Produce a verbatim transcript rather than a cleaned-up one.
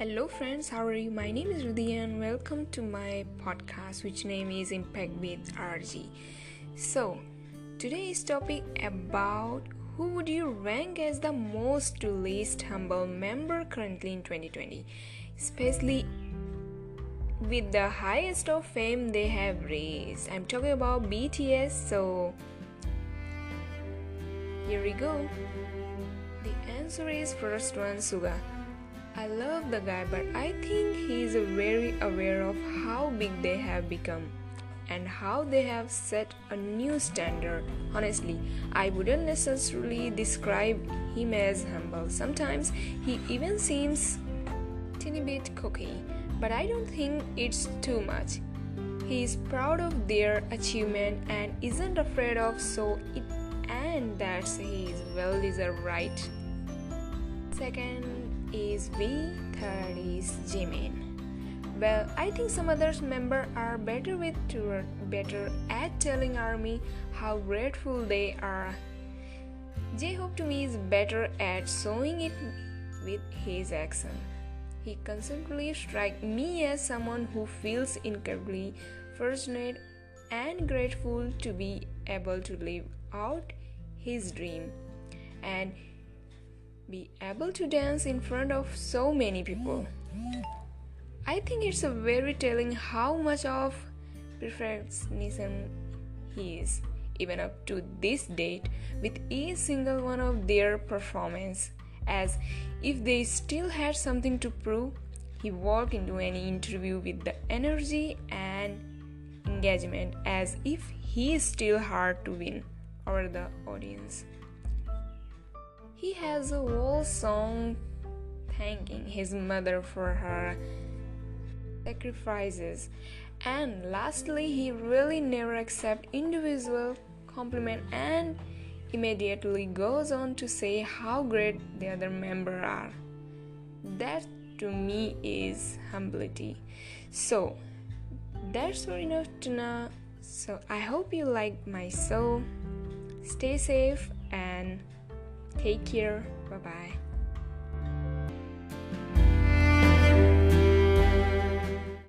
Hello friends, how are you? My name is Rudy and welcome to my podcast which name is Impact with R G. So, today's topic about who would you rank as the most to least humble member currently in twenty twenty, especially with the highest of fame they have raised. I'm talking about B T S, so here we go. The answer is first one, Suga. I love the guy, but I think he is very aware of how big they have become and how they have set a new standard. Honestly, I wouldn't necessarily describe him as humble. Sometimes he even seems teeny bit cocky, but I don't think it's too much. He is proud of their achievement and isn't afraid of so it and that's his well deserved right. Second is V, third is Jimin. Well, I think some others members are better with tour, better at telling ARMY how grateful they are. J-Hope to me is better at showing it with his action. He constantly strikes me as someone who feels incredibly fortunate and grateful to be able to live out his dream and be able to dance in front of so many people. I think it's a very telling how much of perfectionism he is, even up to this date, with each single one of their performance, as if they still had something to prove. He walked into any interview with the energy and engagement as if he is still hard to win over the audience. He has a whole song thanking his mother for her sacrifices. And lastly, he really never accepts individual compliment and immediately goes on to say how great the other members are. That to me is humility. So that's all enough to know. So I hope you like my show. Stay safe and take care. Bye bye.